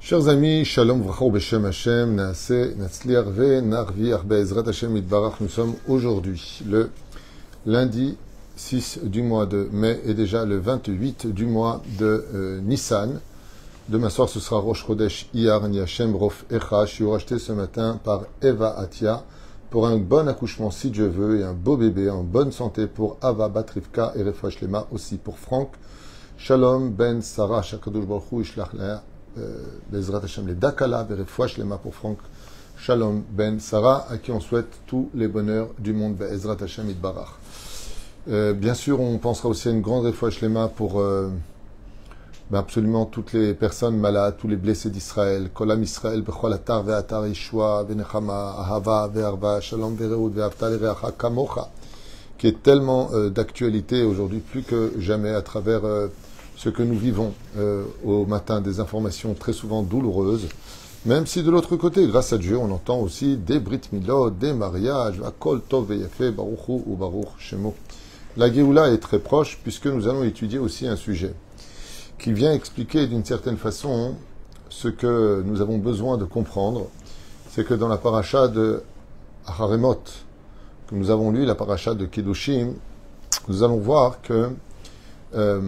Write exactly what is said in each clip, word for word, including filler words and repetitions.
Chers amis, Shalom Vrachou Beshem Hashem, Naase, Natsliar Ve, Narviar Be'ezrat Hashem Itbarach. Nous sommes aujourd'hui le lundi six du mois de mai et déjà le vingt-huit du mois de euh, Nissan. Demain soir, ce sera Rosh Chodesh Iyar Ni Hashem Rof Echa. Je suis racheté ce matin par Eva Atia pour un bon accouchement si Dieu veut et un beau bébé en bonne santé pour Ava Batrivka et Refoua Shlema aussi pour Franck. Shalom Ben Sarah Shakadosh Baruch Hu Ishlach Lea. Bezrat Hashem, les Dakala, Refoua Shlema pour Franck, Shalom Ben Sarah, à qui on souhaite tous les bonheurs du monde, Bezrat Hashem Itbarach. Euh, bien sûr, on pensera aussi à une grande Refoua Shlema pour euh, ben absolument toutes les personnes malades, tous les blessés d'Israël, Kolam Israël, Bechol Atar Ve'atar Yeshua, Venechama, Ahava, Ve'arva, Shalom Ve'reut, Ve'avta L'Reacha Kamocha, qui est tellement euh, d'actualité aujourd'hui, plus que jamais, à travers euh, ce que nous vivons euh, au matin, des informations très souvent douloureuses, même si de l'autre côté, grâce à Dieu, on entend aussi des Brit Milot, des mariages, Akol Tov Ve'Yafeh, Baruch Hu ou Baruch Shemo. La Géoula est très proche, puisque nous allons étudier aussi un sujet qui vient expliquer d'une certaine façon ce que nous avons besoin de comprendre. C'est que dans la paracha de Haremot, que nous avons lu, la paracha de Kedoshim, nous allons voir que euh,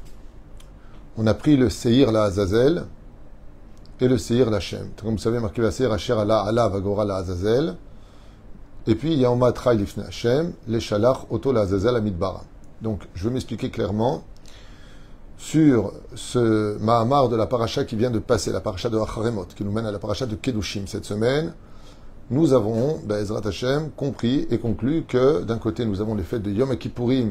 on a pris le Seir la Azazel et le Seir la Shem. Comme vous savez, marqué la Seir Asher ala ala vagora la Azazel. Et puis il y a Oma Trai Lifne Hashem, les Shalach Oto la Azazel Amidbara. Donc je vais m'expliquer clairement sur ce Mahamar de la paracha qui vient de passer, la paracha de Acharemot, qui nous mène à la paracha de Kedoshim cette semaine. Nous avons, Be'ezrat Hashem, compris et conclu que d'un côté nous avons les fêtes de Yom Kippourim,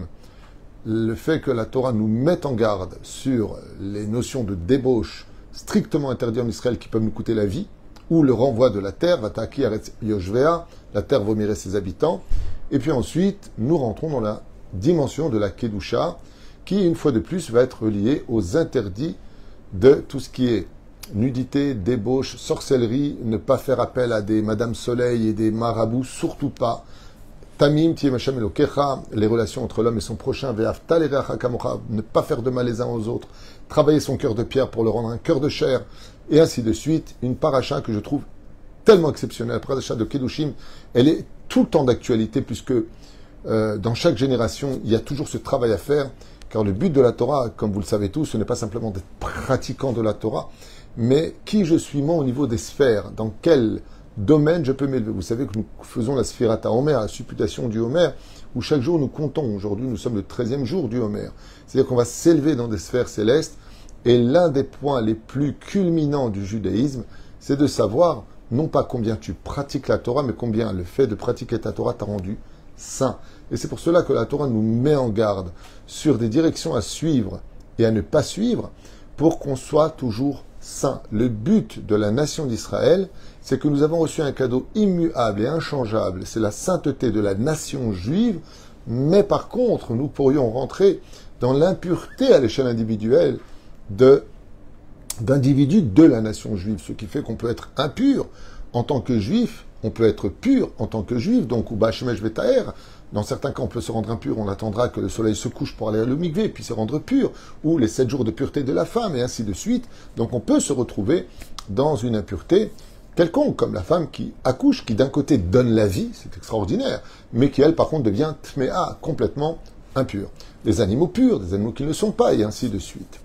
le fait que la Torah nous mette en garde sur les notions de débauche strictement interdites en Israël qui peuvent nous coûter la vie, ou le renvoi de la terre, Vataki Aretz Yoshvea, la terre vomirait ses habitants. Et puis ensuite, nous rentrons dans la dimension de la Kedusha, qui, une fois de plus, va être liée aux interdits de tout ce qui est nudité, débauche, sorcellerie, ne pas faire appel à des Madame Soleil et des marabouts, surtout pas. Tamim, Tiem Hashem Elokecha, les relations entre l'homme et son prochain, Ve'avta L'Reacha Kamocha, ne pas faire de mal les uns aux autres, travailler son cœur de pierre pour le rendre un cœur de chair, et ainsi de suite. Une paracha que je trouve tellement exceptionnelle, la paracha de Kedoshim, elle est tout le temps d'actualité, puisque euh, dans chaque génération, il y a toujours ce travail à faire, car le but de la Torah, comme vous le savez tous, ce n'est pas simplement d'être pratiquant de la Torah, mais qui je suis moi au niveau des sphères, dans quel domaine je peux m'élever. Vous savez que nous faisons la Sphirata Homer, la supputation du Homer, où chaque jour nous comptons. Aujourd'hui, nous sommes le treizième jour du Homer. C'est-à-dire qu'on va s'élever dans des sphères célestes. Et l'un des points les plus culminants du judaïsme, c'est de savoir, non pas combien tu pratiques la Torah, mais combien le fait de pratiquer ta Torah t'a rendu saint. Et c'est pour cela que la Torah nous met en garde sur des directions à suivre et à ne pas suivre, pour qu'on soit toujours saint. Le but de la nation d'Israël, c'est que nous avons reçu un cadeau immuable et inchangeable, c'est la sainteté de la nation juive, mais par contre, nous pourrions rentrer dans l'impureté à l'échelle individuelle de, d'individus de la nation juive, ce qui fait qu'on peut être impur en tant que juif, on peut être pur en tant que juif, donc ou Shemesh Vetaer. Dans certains cas, on peut se rendre impur, on attendra que le soleil se couche pour aller à le mikvé, puis se rendre pur, ou les sept jours de pureté de la femme, et ainsi de suite. Donc on peut se retrouver dans une impureté quelconque, comme la femme qui accouche, qui d'un côté donne la vie, c'est extraordinaire, mais qui elle, par contre, devient tméa, complètement impure. Les animaux purs, des animaux qui ne le sont pas, et ainsi de suite.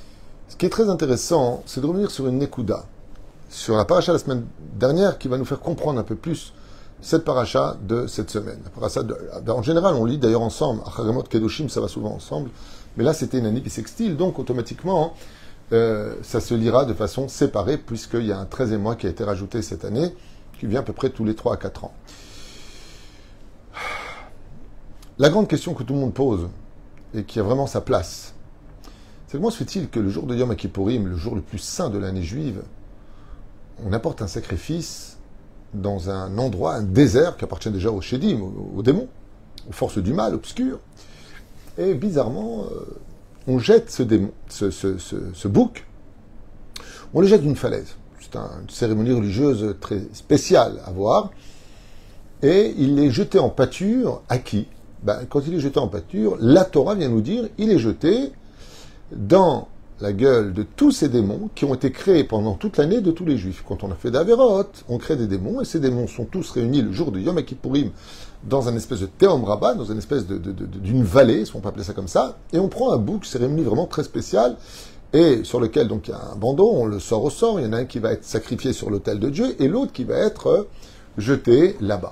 Ce qui est très intéressant, c'est de revenir sur une nekuda, sur la paracha de la semaine dernière, qui va nous faire comprendre un peu plus cette paracha de cette semaine. La paracha de, en général, on lit d'ailleurs ensemble. Acharemot, Kedoshim, ça va souvent ensemble. Mais là, c'était une année bissextile, donc automatiquement, euh, ça se lira de façon séparée, puisqu'il y a un treizième mois qui a été rajouté cette année, qui vient à peu près tous les trois à quatre ans. La grande question que tout le monde pose, et qui a vraiment sa place, c'est comment se fait-il que le jour de Yom Kippourim, le jour le plus saint de l'année juive, on apporte un sacrifice dans un endroit, un désert qui appartient déjà aux Shédim, aux, aux démons, aux forces du mal obscures. Et bizarrement, euh, on jette ce démon, ce, ce, ce, ce bouc, on le jette d'une falaise. C'est un, une cérémonie religieuse très spéciale à voir. Et il est jeté en pâture à qui? Ben, quand il est jeté en pâture, la Torah vient nous dire, il est jeté dans la gueule de tous ces démons qui ont été créés pendant toute l'année de tous les Juifs. Quand on a fait d'Averot, on crée des démons, et ces démons sont tous réunis le jour de Yom Kippourim dans un espèce de Théom Rabbah, dans une espèce de, de, de, d'une vallée, si on peut appeler ça comme ça, et on prend un bouc, cérémonie vraiment très spéciale, et sur lequel donc il y a un bandeau, on le sort au sort, il y en a un qui va être sacrifié sur l'autel de Dieu, et l'autre qui va être jeté là-bas.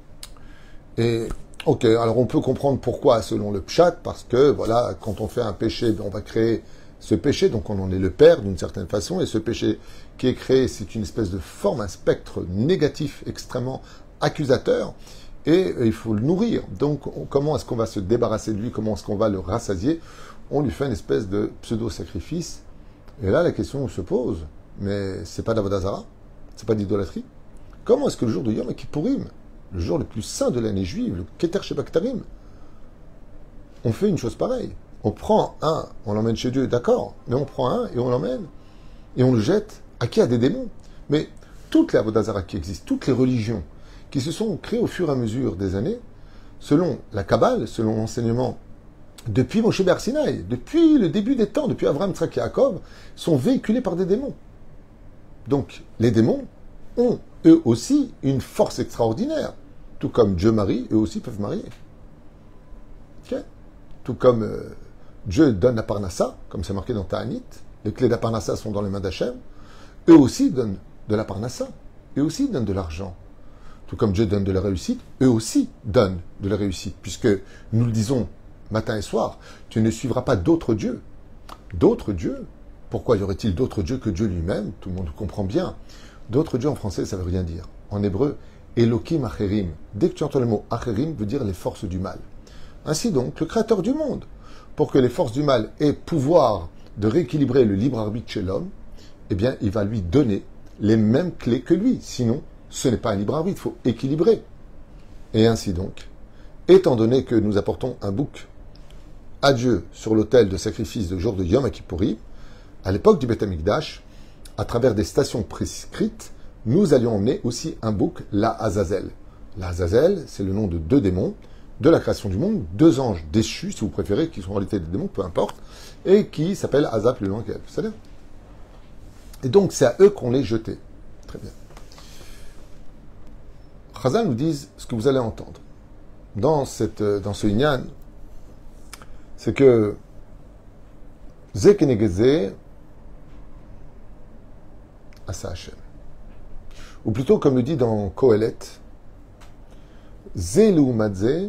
Et ok, alors on peut comprendre pourquoi selon le pshat, parce que voilà, quand on fait un péché, on va créer ce péché, donc on en est le père d'une certaine façon, et ce péché qui est créé, c'est une espèce de forme, un spectre négatif extrêmement accusateur, et il faut le nourrir. Donc on, comment est-ce qu'on va se débarrasser de lui, comment est-ce qu'on va le rassasier? On lui fait une espèce de pseudo-sacrifice, et là la question se pose, mais c'est pas d'Avodah Zarah, c'est pas d'idolâtrie. Comment est-ce que le jour de Yom Kippourim, le jour le plus saint de l'année juive, le Keter Shebaktarim, on fait une chose pareille? On prend un, on l'emmène chez Dieu, d'accord, mais on prend un et on l'emmène, et on le jette à qui? À des démons. Mais toutes les Avodah Zarah qui existent, toutes les religions qui se sont créées au fur et à mesure des années, selon la Kabbale, selon l'enseignement, depuis Moshe Ber Sinaï, depuis le début des temps, depuis Avraham, Yitzhak et Yaakov, sont véhiculés par des démons. Donc, les démons ont, eux aussi, une force extraordinaire. Tout comme Dieu marie, eux aussi peuvent marier. Okay? Tout comme euh, Dieu donne la parnassa, comme c'est marqué dans Ta'anit, les clés de la parnassa sont dans les mains d'Hachem, eux aussi donnent de la parnassa, eux aussi donnent de l'argent. Tout comme Dieu donne de la réussite, eux aussi donnent de la réussite, puisque nous le disons matin et soir, tu ne suivras pas d'autres dieux. D'autres dieux? Pourquoi y aurait-il d'autres dieux que Dieu lui-même? Tout le monde comprend bien. D'autres dieux en français, ça ne veut rien dire. En hébreu, Elokim Acherim. Dès que tu entends le mot Acherim, veut dire les forces du mal. Ainsi donc, le créateur du monde, pour que les forces du mal aient pouvoir de rééquilibrer le libre arbitre chez l'homme, eh bien, il va lui donner les mêmes clés que lui. Sinon, ce n'est pas un libre arbitre, il faut équilibrer. Et ainsi donc, étant donné que nous apportons un bouc à Dieu sur l'autel de sacrifice de jour de Yom Kippourim, à l'époque du Beth Amikdash, à travers des stations prescrites, nous allions emmener aussi un bouc, la Azazel. La Azazel, c'est le nom de deux démons de la création du monde, deux anges déchus, si vous préférez, qui sont en réalité des démons, peu importe, et qui s'appellent Azap plus loin qu'elle. C'est-à-dire. Et donc, c'est à eux qu'on les jetait. Très bien. Chazal nous dit ce que vous allez entendre. Dans, cette, dans ce Inyan, c'est que Zekenegeze Asa Hashem. Ou plutôt, comme le dit dans Kohelet, Zelou Madze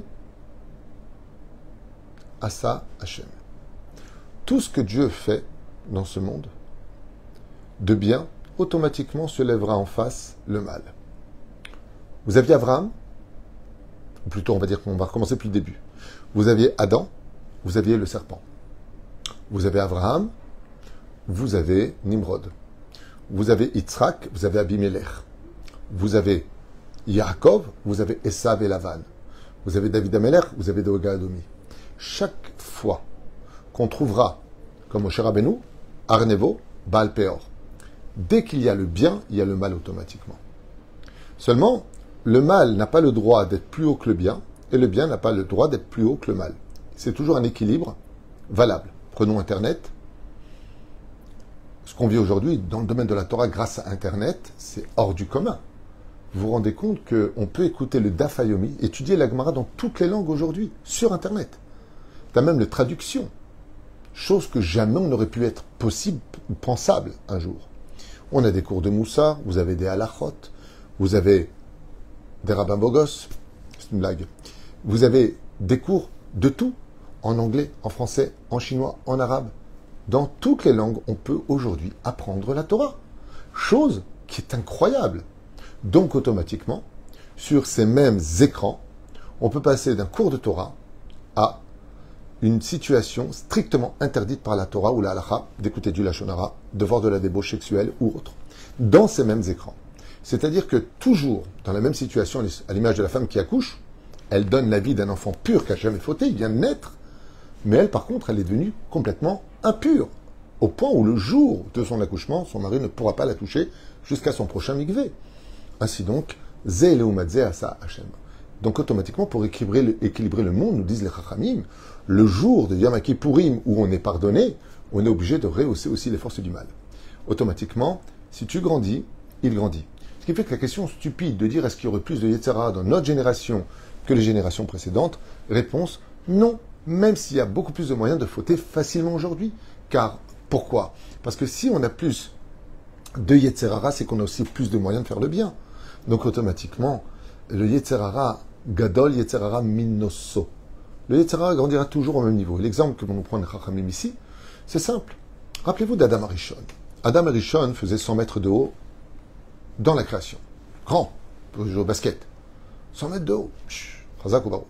Asa Hashem. Tout ce que Dieu fait dans ce monde, de bien, automatiquement se lèvera en face le mal. Vous aviez Abraham, ou plutôt on va dire qu'on va recommencer depuis le début. Vous aviez Adam, vous aviez le serpent. Vous avez Abraham, vous avez Nimrod. Vous avez Yitzhak, vous avez Abimelech. Vous avez Yaakov, vous avez Esav et Lavan. Vous avez David Amelech, vous avez Doeg Adomi. Chaque fois qu'on trouvera, comme Moshe Rabbeinu, Arnevo, Baal Peor, dès qu'il y a le bien, il y a le mal automatiquement. Seulement, le mal n'a pas le droit d'être plus haut que le bien, et le bien n'a pas le droit d'être plus haut que le mal. C'est toujours un équilibre valable. Prenons Internet. Ce qu'on vit aujourd'hui dans le domaine de la Torah grâce à Internet, c'est hors du commun. Vous vous rendez compte qu'on peut écouter le Daf Yomi, étudier la Gemara dans toutes les langues aujourd'hui, sur Internet. Tu as même la traduction. Chose que jamais on n'aurait pu être possible ou pensable un jour. On a des cours de Moussar, vous avez des halachot, vous avez des rabbins bogos, c'est une blague. Vous avez des cours de tout, en anglais, en français, en chinois, en arabe. Dans toutes les langues, on peut aujourd'hui apprendre la Torah. Chose qui est incroyable. Donc, automatiquement, sur ces mêmes écrans, on peut passer d'un cours de Torah à une situation strictement interdite par la Torah ou la halakha, d'écouter du lashon hara, de voir de la débauche sexuelle ou autre, dans ces mêmes écrans. C'est-à-dire que toujours, dans la même situation, à l'image de la femme qui accouche, elle donne la vie d'un enfant pur qui n'a jamais fauté, il vient de naître, mais elle, par contre, elle est devenue complètement impure, au point où le jour de son accouchement, son mari ne pourra pas la toucher jusqu'à son prochain mikvé. Ainsi donc, Zé Eleumadze Asa Hashem. Donc automatiquement, pour équilibrer le, équilibrer le monde, nous disent les Chachamim, le jour de Yom Kippourim où on est pardonné, on est obligé de rehausser aussi les forces du mal. Automatiquement, si tu grandis, il grandit. Ce qui fait que la question stupide de dire est-ce qu'il y aurait plus de Yetzer Hara dans notre génération que les générations précédentes, réponse non, même s'il y a beaucoup plus de moyens de fauter facilement aujourd'hui. Car, pourquoi? Parce que si on a plus de Yetzer Hara, c'est qu'on a aussi plus de moyens de faire le bien. Donc automatiquement, le Yetzer Hara, Gadol Yetzer Hara Minoso. Le Yetzer Hara grandira toujours au même niveau. L'exemple que vont nous prendre les Chachamim ici, c'est simple. Rappelez-vous d'Adam Arishon. Adam Arishon faisait cent mètres de haut dans la création. Grand, pour jouer au basket. cent mètres de haut. Chazak ou Baruch.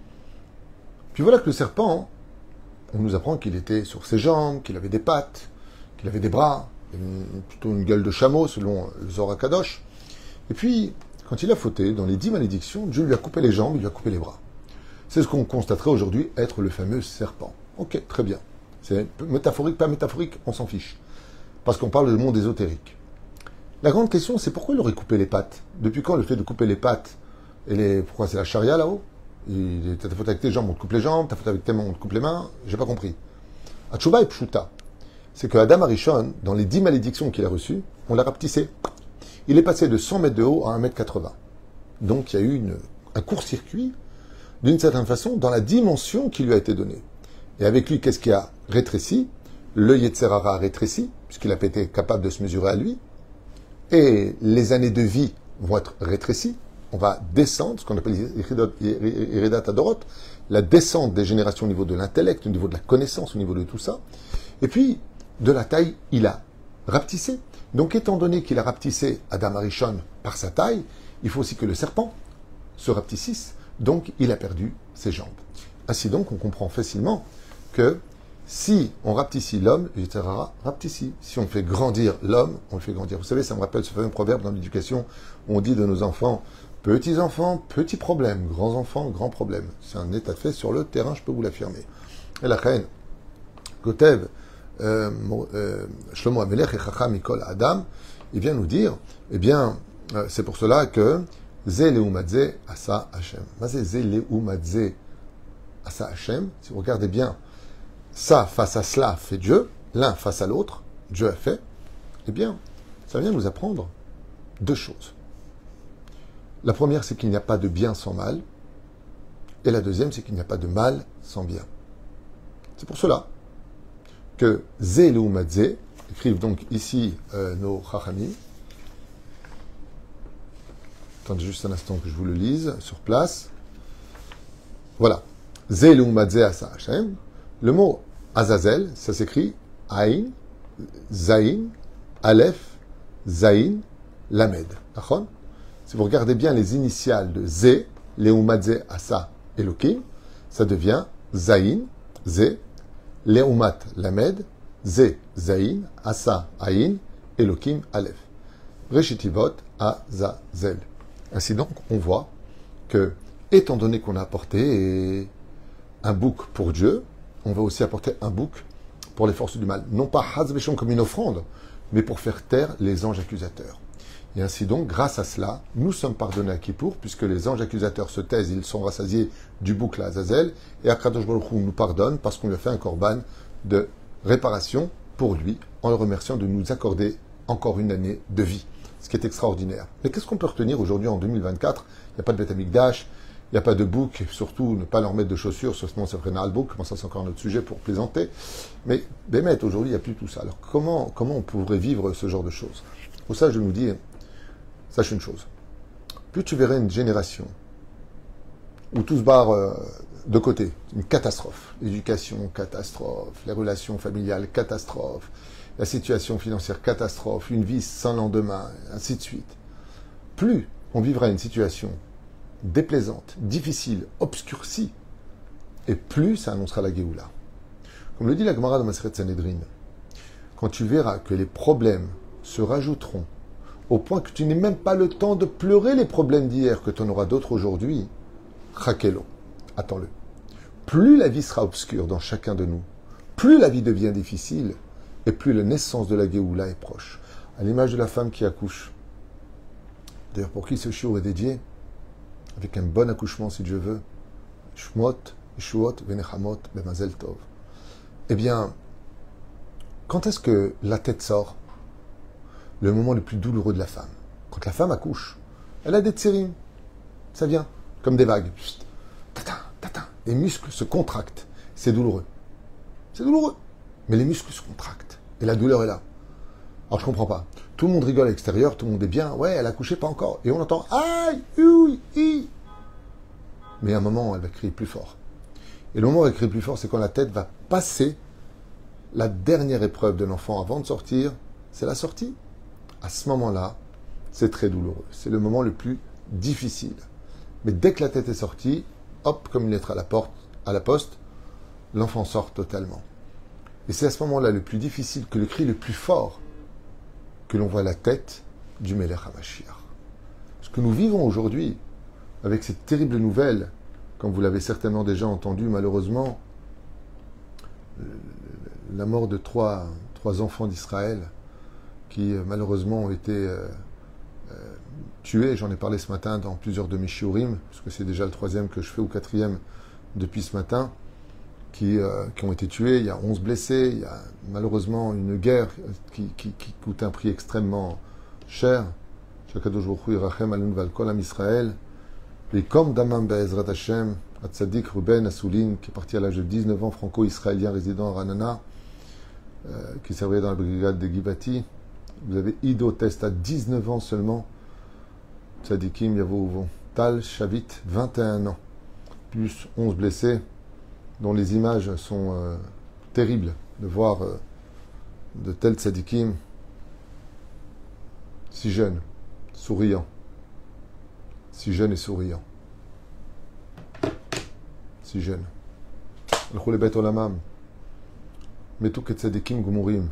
Puis voilà que le serpent, on nous apprend qu'il était sur ses jambes, qu'il avait des pattes, qu'il avait des bras, une, plutôt une gueule de chameau selon le Zohar Kadosh. Et puis, quand il a fauté, dans les dix malédictions, Dieu lui a coupé les jambes, il lui a coupé les bras. C'est ce qu'on constaterait aujourd'hui être le fameux serpent. Ok, très bien. C'est métaphorique, pas métaphorique, on s'en fiche. Parce qu'on parle du monde ésotérique. La grande question, c'est pourquoi il aurait coupé les pattes? Depuis quand le fait de couper les pattes et les... Pourquoi c'est la charia là-haut? T'as faute avec tes jambes, on te coupe les jambes, t'as faute avec tes mains, on te coupe les mains. J'ai pas compris. Atshuba et Pshuta. C'est que Adam Arishon, dans les dix malédictions qu'il a reçues, on l'a rapetissé. Il est passé de cent mètres de haut à un mètre quatre-vingts. Donc il y a eu une, un court-circuit, d'une certaine façon, dans la dimension qui lui a été donnée. Et avec lui, qu'est-ce qui a rétréci? Le Yetzer Hara a rétréci, puisqu'il a été capable de se mesurer à lui. Et les années de vie vont être rétrécies. On va descendre, ce qu'on appelle Iridat Adorot, la descente des générations au niveau de l'intellect, au niveau de la connaissance, au niveau de tout ça. Et puis, de la taille, il a rapetissé. Donc, étant donné qu'il a rapetissé Adam Arishon par sa taille, il faut aussi que le serpent se rapetississe. Donc, il a perdu ses jambes. Ainsi donc, on comprend facilement que si on rapetissit l'homme, il sera rapetissi. Si on fait grandir l'homme, on le fait grandir. Vous savez, ça me rappelle ce fameux proverbe dans l'éducation où on dit de nos enfants, petits enfants, petits problèmes, grands enfants, grands problèmes. C'est un état de fait sur le terrain, je peux vous l'affirmer. Et la reine, Kotev, euh, euh, Shlomo Amelech et Chacham Mikol Adam, il vient nous dire, eh bien, euh, c'est pour cela que Zé Leumadze Asa Hashem. Mazé Zé Leumadze Asa Hashem, si vous regardez bien, ça face à cela fait Dieu, l'un face à l'autre, Dieu a fait, eh bien, ça vient nous apprendre deux choses. La première, c'est qu'il n'y a pas de bien sans mal, et la deuxième, c'est qu'il n'y a pas de mal sans bien. C'est pour cela que Zé Leumadze, écrivent donc ici euh, nos Chachamim. Attendez juste un instant que je vous le lise sur place. Voilà. Zé Leumadze Asa Hashem. Le mot Azazel, ça s'écrit Aïn, Zaïn, Aleph, Zaïn, Lamed. D'accord? Si vous regardez bien les initiales de Zé, Leumadze Asa Elohim, ça devient Zaïn, Zé, Leumat Lamed, Zé, Zaïn, Asa, Aïn, Elohim, Aleph. Reshitivot, Azazel. Ainsi donc, on voit que, étant donné qu'on a apporté un bouc pour Dieu, on va aussi apporter un bouc pour les forces du mal. Non pas Hazveshon comme une offrande, mais pour faire taire les anges accusateurs. Et ainsi donc, grâce à cela, nous sommes pardonnés à Kippour, puisque les anges accusateurs se taisent, ils sont rassasiés du bouc là, Azazel, et Akadosh Baruch Hu nous pardonne parce qu'on lui a fait un korban de réparation pour lui, en le remerciant de nous accorder encore une année de vie, ce qui est extraordinaire. Mais qu'est-ce qu'on peut retenir aujourd'hui en deux mille vingt-quatre? Il n'y a pas de Beth Amikdash, il n'y a pas de bouc, surtout ne pas leur mettre de chaussures, sinon ça ferait un bouc, ça c'est encore un autre sujet pour plaisanter. Mais Bémet, aujourd'hui, il n'y a plus tout ça. Alors comment, comment on pourrait vivre ce genre de choses? Au sage de nous dire, sache une chose, plus tu verrais une génération où tout se barre euh, de côté, une catastrophe, l'éducation, catastrophe, les relations familiales, catastrophe, la situation financière, catastrophe, une vie sans lendemain, ainsi de suite. Plus on vivra une situation déplaisante, difficile, obscurcie, et plus ça annoncera la Géoula. Comme le dit la Gemara dans Maseret Sanhedrin, quand tu verras que les problèmes se rajouteront au point que tu n'aies même pas le temps de pleurer les problèmes d'hier, que tu en auras d'autres aujourd'hui, Chakelo, attends-le. Plus la vie sera obscure dans chacun de nous, plus la vie devient difficile, et plus la naissance de la Géoula est proche. À l'image de la femme qui accouche. D'ailleurs, pour qui ce shiur est dédié? avec un bon accouchement si Dieu veut, Shmot, Shuot, Venechamot, Bemazel Tov. Eh bien, quand est-ce que la tête sort? Le moment le plus douloureux de la femme. Quand la femme accouche, elle a des tsérim. Ça vient, comme des vagues. Tatin, tatin. Les muscles se contractent. C'est douloureux. C'est douloureux. Mais les muscles se contractent. Et la douleur est là. Alors je comprends pas. Tout le monde rigole à l'extérieur, tout le monde est bien. Ouais, elle a accouché, pas encore. Et on entend aïe, ouïe, i. Mais à un moment, elle va crier plus fort. Et le moment où elle crie plus fort, c'est quand la tête va passer la dernière épreuve de l'enfant avant de sortir. C'est la sortie. À ce moment-là, c'est très douloureux. C'est le moment le plus difficile. Mais dès que la tête est sortie, hop, comme une lettre à la porte, à la poste, l'enfant sort totalement. Et c'est à ce moment-là le plus difficile que le cri le plus fort que l'on voit la tête du Melech HaMashiach. Ce que nous vivons aujourd'hui, avec cette terrible nouvelle, comme vous l'avez certainement déjà entendu, malheureusement, la mort de trois, trois enfants d'Israël qui malheureusement ont été euh, euh, tués. J'en ai parlé ce matin dans plusieurs de mes shiurim, parce que c'est déjà le troisième que je fais, ou quatrième depuis ce matin, qui, euh, qui ont été tués. Il y a onze blessés. Il y a malheureusement une guerre qui, qui, qui coûte un prix extrêmement cher. Shakadosh Baruch Hu Yirachem Alun Val Kol Am Israël. Et comme Damam Be'ezrat Hashem, Atzadik Ruben Assouline, qui est parti à l'âge de dix-neuf ans, franco-israélien résident à Ranana, euh, qui servait dans la brigade de Givati. Vous avez Ido Test à dix-neuf ans seulement. Tzadikim Yavo Tal Shavit, vingt et un ans. Plus onze blessés, dont les images sont euh, terribles de voir euh, de tels tzadikim si jeunes, souriants. Si jeunes et souriants. Si jeunes. Al-Khou le Bet Olamam. Metou ke tzadikim gumurim.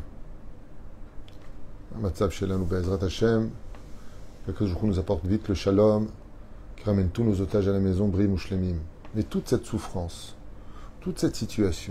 Matzav Shelanu Be'ezrat Hashem, que Akadosh Baruch Hu nous apporte vite le shalom, qui ramène tous nos otages à la maison, brim ou shlemim. Mais toute cette souffrance, toute cette situation,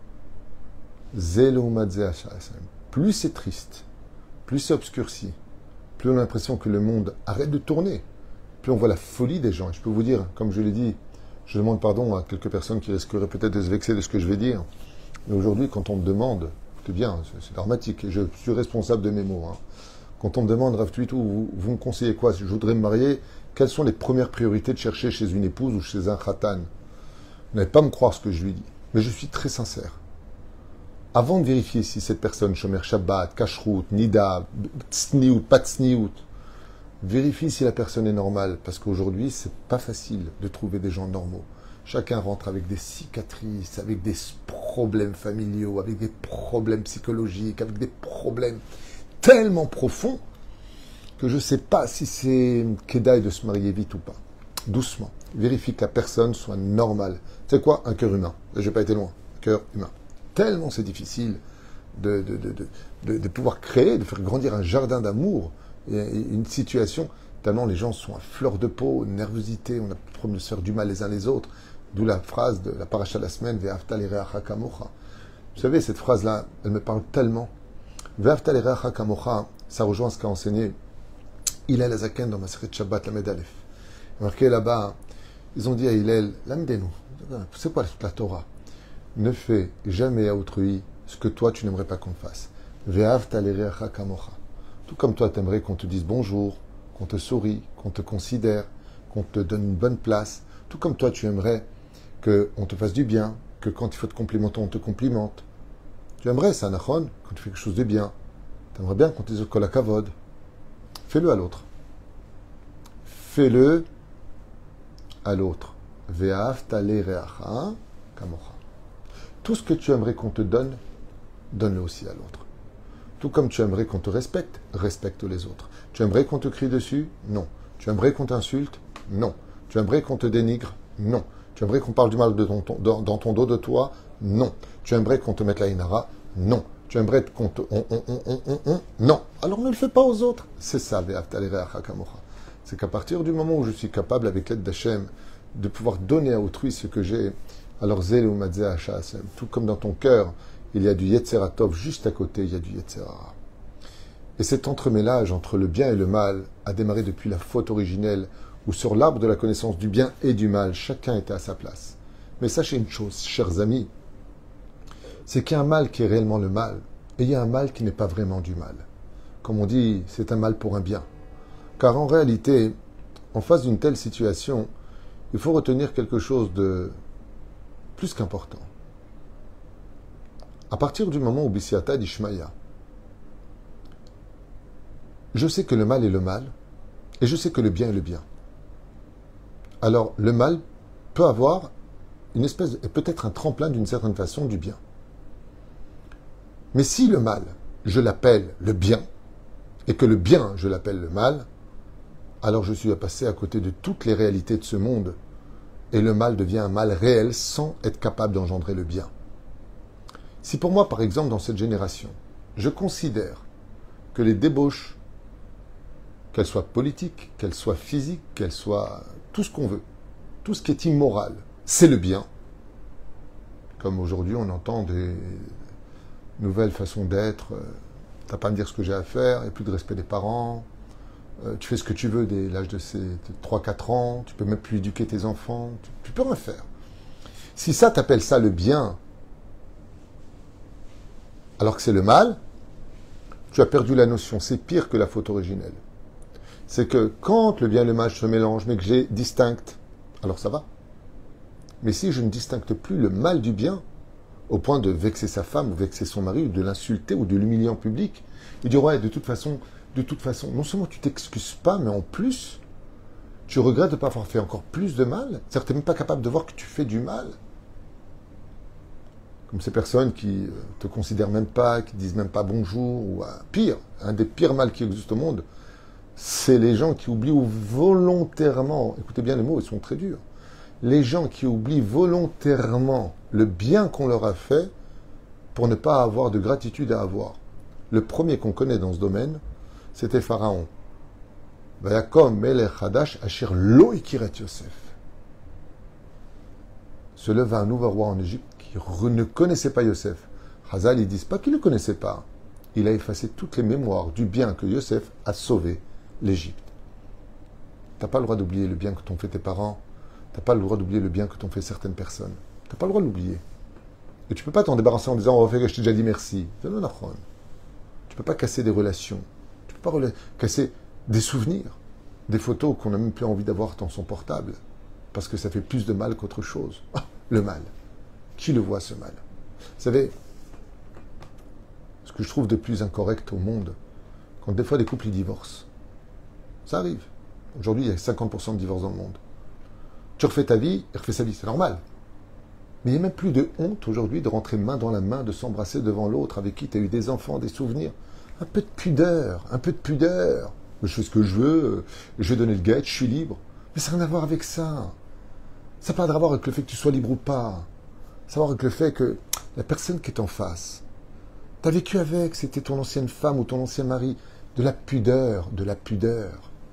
plus c'est triste, plus c'est obscurci, plus on a l'impression que le monde arrête de tourner, plus on voit la folie des gens. Et je peux vous dire, comme je l'ai dit, je demande pardon à quelques personnes qui risqueraient peut-être de se vexer de ce que je vais dire, mais aujourd'hui, quand on me demande, c'est bien, c'est dramatique, et je suis responsable de mes mots. Hein. Quand on me demande, Rav Tuitou, vous, vous me conseillez quoi si je voudrais me marier? Quelles sont les premières priorités de chercher chez une épouse ou chez un khatan? Vous n'allez pas me croire ce que je lui dis, mais je suis très sincère. Avant de vérifier si cette personne, Shomer Shabbat, Kashrut, Nida, Tsniout, pas Tsniout, vérifie si la personne est normale, parce qu'aujourd'hui, c'est pas facile de trouver des gens normaux. Chacun rentre avec des cicatrices, avec des problèmes familiaux, avec des problèmes psychologiques, avec des problèmes tellement profonds que je ne sais pas si c'est Kedaï de se marier vite ou pas. Doucement. Vérifie que la personne soit normale. C'est quoi? Un cœur humain. Je n'ai pas été loin. Un cœur humain. Tellement c'est difficile de, de, de, de, de, de pouvoir créer, de faire grandir un jardin d'amour, et une situation, tellement les gens sont à fleur de peau, nervosité, on a problème de se faire du mal les uns les autres. D'où la phrase de la paracha de la semaine, Ve'afta lireacha kamocha. Vous savez, cette phrase-là, elle me parle tellement. Ve'afta lireacha kamocha, ça rejoint ce qu'a enseigné Hillel Azaken dans Masechet Shabbat, la Medalef. Marqué là-bas, ils ont dit à Hillel, l'amidenu, c'est quoi la Torah? Ne fais jamais à autrui ce que toi tu n'aimerais pas qu'on fasse. Ve'afta lireacha kamocha. Tout comme toi, tu aimerais qu'on te dise bonjour, qu'on te sourie, qu'on te considère, qu'on te donne une bonne place. Tout comme toi, tu aimerais qu'on te fasse du bien, que quand il faut te complimenter, on te complimente. Tu aimerais ça, Nachon, quand tu fais quelque chose de bien. Tu aimerais bien qu'on te dise Kol HaKavod. Fais-le à l'autre. Fais-le à l'autre. Ve'afta lireacha kamocha. Tout ce que tu aimerais qu'on te donne, donne-le aussi à l'autre. Tout comme tu aimerais qu'on te respecte, respecte les autres. Tu aimerais qu'on te crie dessus? Non. Tu aimerais qu'on t'insulte? Non. Tu aimerais qu'on te dénigre? Non. Tu aimerais qu'on parle du mal de ton, ton, dans, dans ton dos de toi? Non. Tu aimerais qu'on te mette la inara? Non. Tu aimerais qu'on te... On, on, on, on, on, on. Non. Alors ne le fais pas aux autres. C'est ça, c'est qu'à partir du moment où je suis capable, avec l'aide d'Hachem, de pouvoir donner à autrui ce que j'ai, alors zél ou matzeh hachasem, tout comme dans ton cœur, il y a du Yetzeratov, juste à côté, il y a du Yetzerara. Et cet entremêlage entre le bien et le mal a démarré depuis la faute originelle, ou sur l'arbre de la connaissance du bien et du mal, chacun était à sa place. Mais sachez une chose, chers amis, c'est qu'il y a un mal qui est réellement le mal, et il y a un mal qui n'est pas vraiment du mal. Comme on dit, c'est un mal pour un bien. Car en réalité, en face d'une telle situation, il faut retenir quelque chose de plus qu'important. À partir du moment où Bissiata dit Shmaya, je sais que le mal est le mal, et je sais que le bien est le bien. Alors, le mal peut avoir une espèce, et peut-être un tremplin d'une certaine façon du bien. Mais si le mal, je l'appelle le bien, et que le bien, je l'appelle le mal, alors je suis à passer à côté de toutes les réalités de ce monde, et le mal devient un mal réel sans être capable d'engendrer le bien. Si pour moi, par exemple, dans cette génération, je considère que les débauches, qu'elles soient politiques, qu'elles soient physiques, qu'elles soient tout ce qu'on veut, tout ce qui est immoral, c'est le bien. Comme aujourd'hui, on entend des nouvelles façons d'être. Euh, t'as pas à me dire ce que j'ai à faire, il n'y a plus de respect des parents. Euh, tu fais ce que tu veux dès l'âge de ces trois quatre ans. Tu peux même plus éduquer tes enfants. Tu, tu peux rien faire. Si ça, t'appelles ça le bien, alors que c'est le mal, tu as perdu la notion. C'est pire que la faute originelle. C'est que quand le bien et le mal se mélangent, mais que j'ai distincte, alors ça va. Mais si je ne distincte plus le mal du bien, au point de vexer sa femme, ou vexer son mari, ou de l'insulter, ou de l'humilier en public, il dit, ouais, de toute façon, de toute façon, non seulement tu t'excuses pas, mais en plus, tu regrettes de ne pas avoir fait encore plus de mal. C'est-à-dire que tu n'es même pas capable de voir que tu fais du mal. Comme ces personnes qui te considèrent même pas, qui disent même pas bonjour, ou euh, pire, un des pires mal qui existent au monde, c'est les gens qui oublient volontairement, écoutez bien les mots, ils sont très durs, les gens qui oublient volontairement le bien qu'on leur a fait pour ne pas avoir de gratitude à avoir. Le premier qu'on connaît dans ce domaine, c'était Pharaon. Vayakom melech hadash asher lo ikiret Yosef. Se leva un nouveau roi en Égypte qui ne connaissait pas Yosef. Chazal, ils disent pas qu'il ne le connaissait pas. Il a effacé toutes les mémoires du bien que Yosef a sauvé l'Égypte. Tu n'as pas le droit d'oublier le bien que t'ont fait tes parents. Tu n'as pas le droit d'oublier le bien que t'ont fait certaines personnes. Tu n'as pas le droit de l'oublier. Et tu ne peux pas t'en débarrasser en disant « Oh, je t'ai déjà dit merci ». C'est non, Nachron. Tu ne peux pas casser des relations. Tu ne peux pas rela- casser des souvenirs. Des photos qu'on n'a même plus envie d'avoir dans son portable. Parce que ça fait plus de mal qu'autre chose. Ah, le mal. Qui le voit, ce mal? Vous savez, ce que je trouve de plus incorrect au monde, quand des fois des couples ils divorcent, ça arrive. Aujourd'hui, il y a cinquante pour cent de divorces dans le monde. Tu refais ta vie, il refait sa vie, c'est normal. Mais il n'y a même plus de honte aujourd'hui de rentrer main dans la main, de s'embrasser devant l'autre avec qui tu as eu des enfants, des souvenirs. Un peu de pudeur, un peu de pudeur. Je fais ce que je veux, je vais donner le guet, je suis libre. Mais ça n'a rien à voir avec ça. Ça n'a pas à voir avec le fait que tu sois libre ou pas. Ça a à voir avec le fait que la personne qui est en face, tu as vécu avec, c'était ton ancienne femme ou ton ancien mari, de la pudeur, de la pudeur.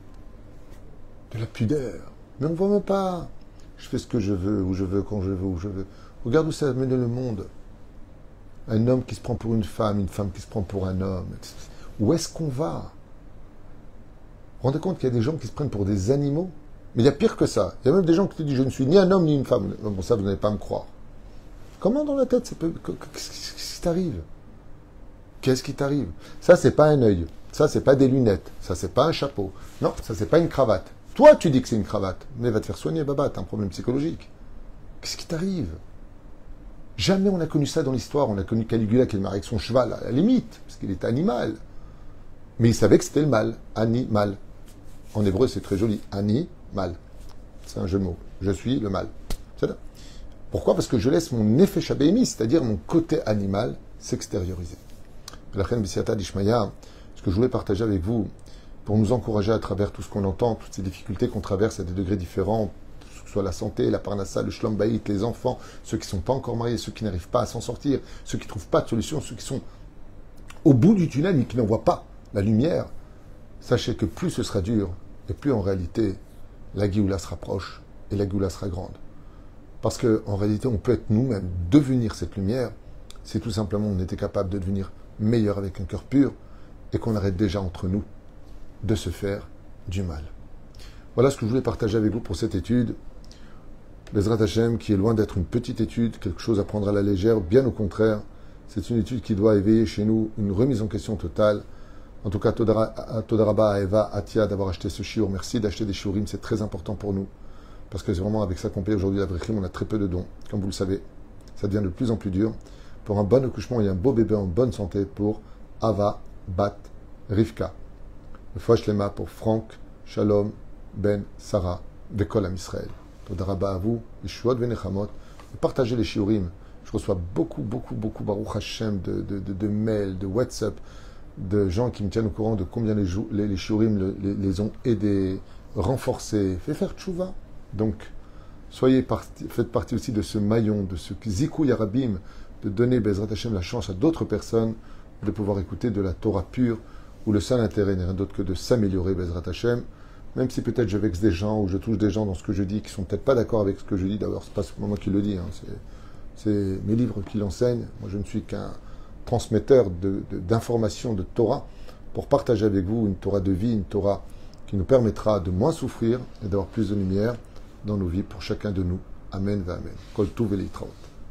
De la pudeur. Mais on ne voit même pas. Je fais ce que je veux, où je veux, quand je veux, où je veux. Regarde où ça a mené le monde. Un homme qui se prend pour une femme, une femme qui se prend pour un homme. Où est-ce qu'on va? Vous vous rendez compte qu'il y a des gens qui se prennent pour des animaux? Mais il y a pire que ça. Il y a même des gens qui te disent « Je ne suis ni un homme ni une femme ». Bon, ça, vous n'allez pas me croire. Comment dans la tête ça peut... Qu'est-ce qui t'arrive? Qu'est-ce qui t'arrive? Ça, c'est pas un œil. Ça, c'est pas des lunettes. Ça, c'est pas un chapeau. Non, ça, c'est pas une cravate. Toi, tu dis que c'est une cravate. Mais va te faire soigner, Baba, t'as un problème psychologique. Qu'est-ce qui t'arrive? Jamais on a connu ça dans l'histoire. On a connu Caligula qui est marié avec son cheval, à la limite, parce qu'il était animal. Mais il savait que c'était le mal. Animal. En hébreu, c'est très joli. Animal. C'est un jeu de mots. Je suis le mal. C'est ça. Pourquoi? Parce que je laisse mon effet shabéimi, c'est-à-dire mon côté animal, s'extérioriser. La reine Bissiata d'Ishmaïa, ce que je voulais partager avec vous, pour nous encourager à travers tout ce qu'on entend, toutes ces difficultés qu'on traverse à des degrés différents, que ce soit la santé, la parnassa, le shlom bayit, les enfants, ceux qui ne sont pas encore mariés, ceux qui n'arrivent pas à s'en sortir, ceux qui ne trouvent pas de solution, ceux qui sont au bout du tunnel mais qui n'en voient pas la lumière, sachez que plus ce sera dur, et plus en réalité, la Géoula se rapproche et la Géoula sera grande. Parce qu'en réalité, on peut être nous-mêmes, devenir cette lumière, si tout simplement on était capable de devenir meilleur avec un cœur pur, et qu'on arrête déjà entre nous de se faire du mal. Voilà ce que je voulais partager avec vous pour cette étude. Bezrat Hashem, qui est loin d'être une petite étude, quelque chose à prendre à la légère, bien au contraire. C'est une étude qui doit éveiller chez nous une remise en question totale. En tout cas, Todaraba à Eva, Atia d'avoir acheté ce shiur. Merci d'acheter des shiurim, c'est très important pour nous. Parce que c'est vraiment avec ça qu'on paye aujourd'hui la Brechim, on a très peu de dons. Comme vous le savez, ça devient de plus en plus dur. Pour un bon accouchement et un beau bébé en bonne santé pour Ava, Bat, Rivka. Le Foch Lema pour Franck, Shalom, Ben, Sarah, Vekol Am Israël. Todaraba à vous, Yeshuot Venechamot. Partagez les shiurim. Je reçois beaucoup, beaucoup, beaucoup, Baruch Hashem, de, de, de, de mails, de WhatsApp, de gens qui me tiennent au courant de combien les, les, les shiurim les, les ont aidés, renforcés, fait faire tchouva. Donc, soyez parti, faites partie aussi de ce maillon, de ce zikou yarabim, de donner Bezrat Hashem la chance à d'autres personnes de pouvoir écouter de la Torah pure, où le seul intérêt n'est rien d'autre que de s'améliorer Bezrat Hashem, même si peut-être je vexe des gens ou je touche des gens dans ce que je dis qui sont peut-être pas d'accord avec ce que je dis. D'abord, c'est pas moi qui le dis, hein, c'est, c'est mes livres qui l'enseignent. Moi, je ne suis qu'un transmetteur de, de, d'informations de Torah pour partager avec vous une Torah de vie, une Torah qui nous permettra de moins souffrir et d'avoir plus de lumière dans nos vies pour chacun de nous. Amen, va amen. Kol tuv v'leitraot.